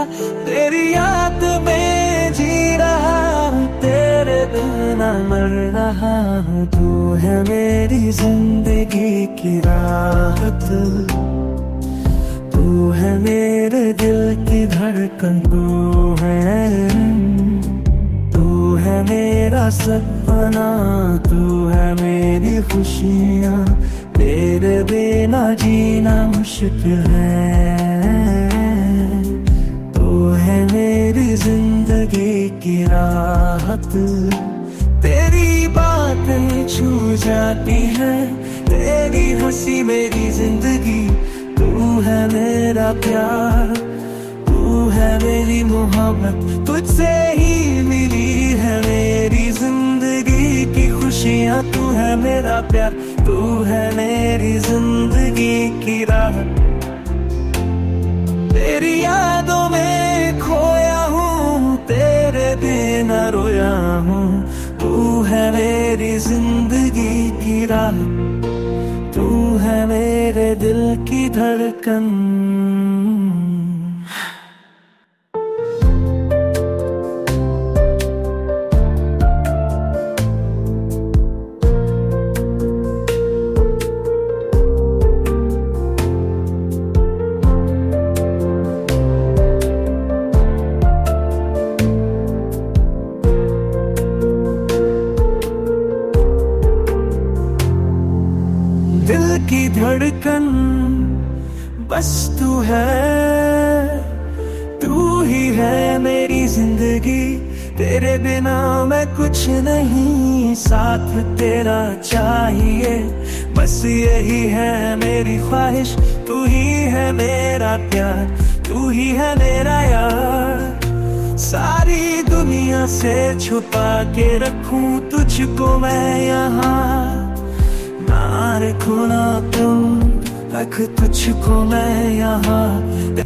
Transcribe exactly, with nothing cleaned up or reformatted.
तेरी याद में जी रहा हूँ, तेरे बिना मर रहा हूँ। तू है मेरी जिंदगी की राहत, तू है मेरे दिल की धड़कन, तू है तू है मेरा सपना, तू है मेरी खुशियाँ। तेरे बिना जीना मुश्किल है, तू है मेरी जिंदगी की राहत। तेरी बातें छू जाती है, तेरी हंसी मेरी जिंदगी। तू है मेरा प्यार, तू है मेरी मोहब्बत, तुझसे ही मिली है मेरी जिंदगी की खुशियाँ। तू है मेरा प्यार, तू है मेरी जिंदगी की राह। तेरी यादों में खोया हूँ, तेरे बिना रोया हूँ। तू है मेरी जिंदगी की राह, तू है मेरे दिल की धड़कन। दिल की धड़कन बस तू है, तू ही है मेरी जिंदगी। तेरे बिना मैं कुछ नहीं, साथ तेरा चाहिए, बस यही है मेरी ख्वाहिश। तू ही है मेरा प्यार, तू ही है मेरा यार। सारी दुनिया से छुपा के रखूं तुझको मैं यहाँ, ना रखूं ना तुम रख तुझको मैं यहाँ।